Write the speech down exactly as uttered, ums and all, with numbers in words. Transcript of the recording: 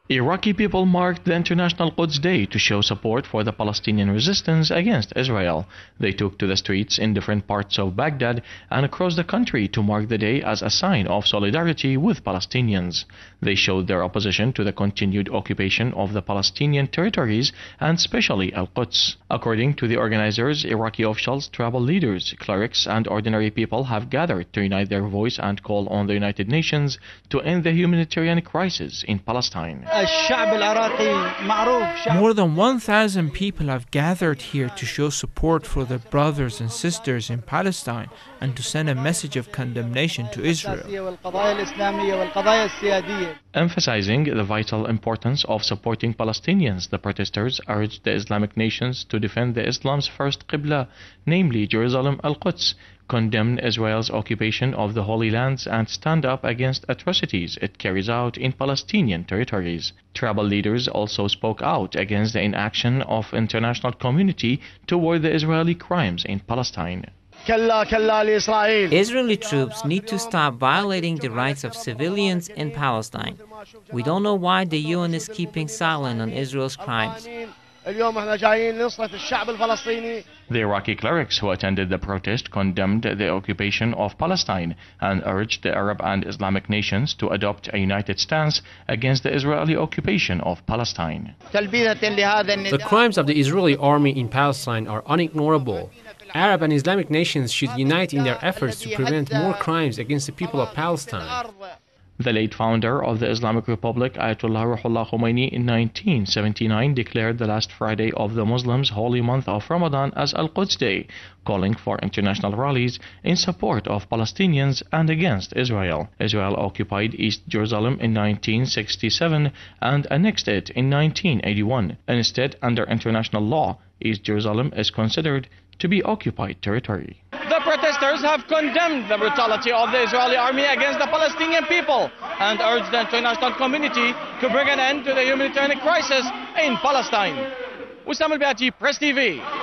Iraqi people marked the International Quds Day to show support for the Palestinian resistance against Israel. They took to the streets in different parts of Baghdad and across the country to mark the day as a sign of solidarity with Palestinians. They showed their opposition to the continued occupation of the Palestinian territories and especially Al-Quds. According to the organizers, Iraqi officials, tribal leaders, clerics and ordinary people have gathered to unite their voice and call on the United Nations to end the humanitarian crisis in Palestine. More than one thousand people have gathered here to show support for their brothers and sisters in Palestine and to send a message of condemnation to Israel. Emphasizing the vital importance of supporting Palestinians, the protesters urged the Islamic nations to defend the Islam's first Qibla, namely Jerusalem Al-Quds, condemn Israel's occupation of the Holy Lands and stand up against atrocities it carries out in Palestinian territories. Tribal leaders also spoke out against the inaction of international community toward the Israeli crimes in Palestine. Israeli troops need to stop violating the rights of civilians in Palestine. We don't know why the U N is keeping silent on Israel's crimes. The Iraqi clerics who attended the protest condemned the occupation of Palestine and urged the Arab and Islamic nations to adopt a united stance against the Israeli occupation of Palestine. The crimes of the Israeli army in Palestine are unignorable. Arab and Islamic nations should unite in their efforts to prevent more crimes against the people of Palestine. The late founder of the Islamic Republic, Ayatollah Ruhollah Khomeini, in nineteen seventy-nine declared the last Friday of the Muslims' holy month of Ramadan as Al-Quds Day, calling for international rallies in support of Palestinians and against Israel. Israel occupied East Jerusalem in nineteen sixty-seven and annexed it in nineteen eighty-one. Instead, under international law, East Jerusalem is considered to be occupied territory. The protesters have condemned the brutality of the Israeli army against the Palestinian people and urged the international community to bring an end to the humanitarian crisis in Palestine. Wissam Al-Biati, Press T V.